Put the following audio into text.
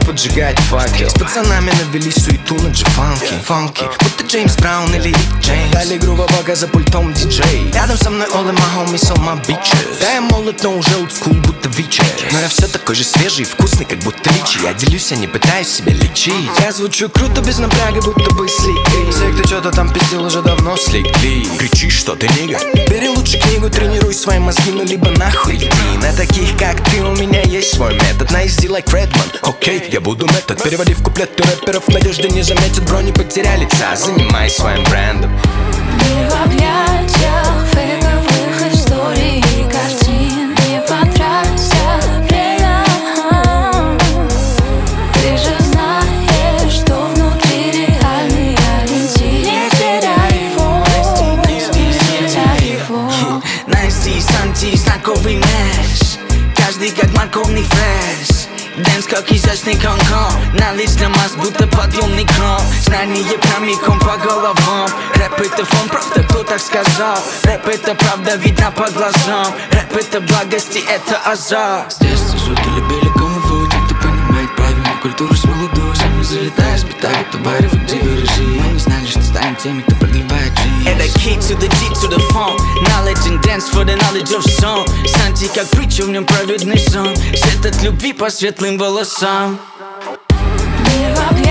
поджигать факел. С пацанами навели суету на джи-фанки. Будто Джеймс Браун или Рик Джеймс. Дали грубо бога за пультом диджей. Рядом со мной all of my homies, all my bitches. Да, я молод, но уже олдскул, будто Вичи. Но я все такой же свежий и вкусный, как будто личи. Я делюсь, я не пытаюсь себя лечить. Я звучу круто, без напряга, будто бы слик. Все, кто что-то там пиздил, уже давно слегли. Кричишь, что ты нигга? Бери лучше книгу, тренируй свои мозги, ну либо нахуй иди. На таких, как ты, у меня есть свой метод. На easy like Redman, окей, я буду метод. Переводи в куплеты рэперов, в надежде не заметят. Бро, не потеряй лица, занимай своим брендом. Не в объятиях фейковых историй и картин. Не потраться время. Ты же знаешь, что внутри реальный ориентир. Не теряй его, не теряй его. Найти санти, знаковый мэш. Каждый как морковный фреш. Дэнс как изящный конком. На личном масс, будто подъемный кром. Знание прямиком по головам. Рэп это фон, правда кто так сказал. Рэп это правда видно по глазам. Рэп это благости, это азарт. С детства звуки любили кому-то, кто понимает правильную культуру с молодого. Сами залетая, спитают товары, вы где выражи. Мы не знали, что станем теми, кто продлевает жизнь. Это key to the G to the phone. Knowledge and dance for the knowledge of song. Санти как притча, в нем праведный сон. Свет от любви по светлым волосам. Не в